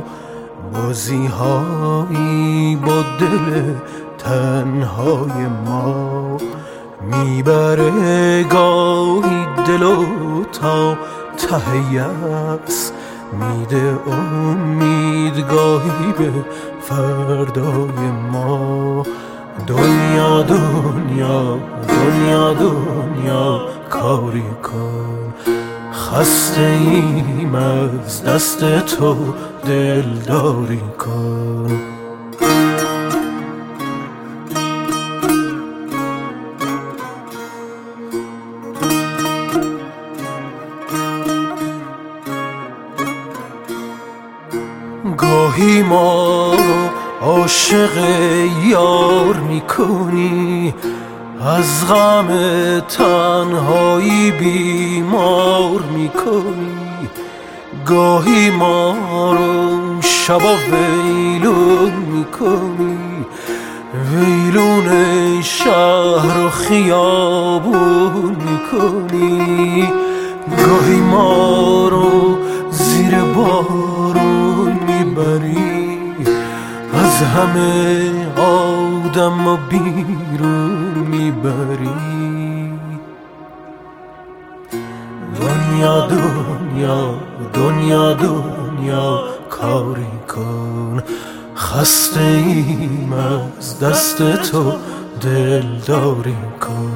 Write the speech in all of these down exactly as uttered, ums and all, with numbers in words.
ما بازی هایی با دل تنهای ما میبره گاهی دلو تا ته یأس میده امید گاهی به فردای ما دنیا دنیا دنیا دنیا کاری کن خسته ایم از دست تو دلداری کن گاهی ما عاشق یار میکنی از غم تنهایی بیمار میکنی گاهی ما رو شبا ویلون میکنی ویلون شهر و خیابون میکنی گاهی ما رو زیر بارون میبری از همه آدم و بیرون میبری دنیا دنیا دنیا دنیا کاری کن خسته ایم از دست تو دلداری کن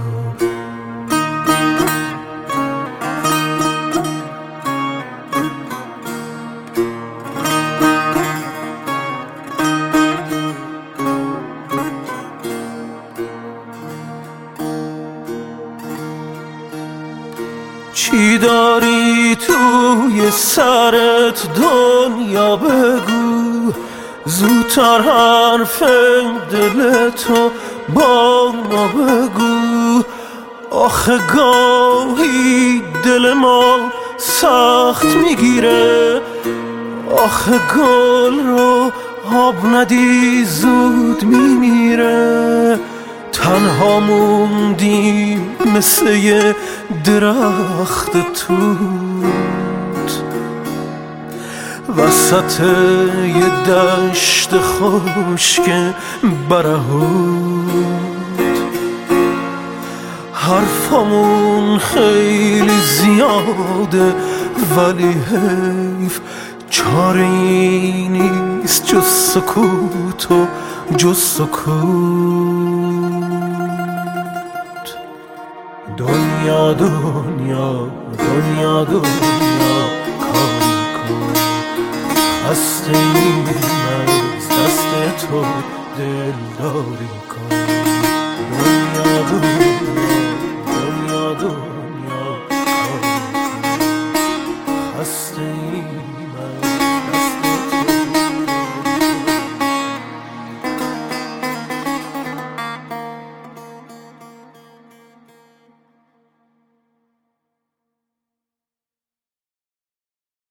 چی داری توی سرت دنیا بگو زودتر حرف دلتو با ما بگو آخه گاهی دل ما سخت میگیره آخه گل رو آب ندی زود میمیره تنها موندیم مثل یه درخت توت وسط یه دشت خشک برهوت حرفامون خیلی زیاده ولی حیف چاره‌ای نیست جز سکوت و جز سکوت دنیا دنیا دنیا دنیا کاری کن خسته ایم از دست تو دلداری کن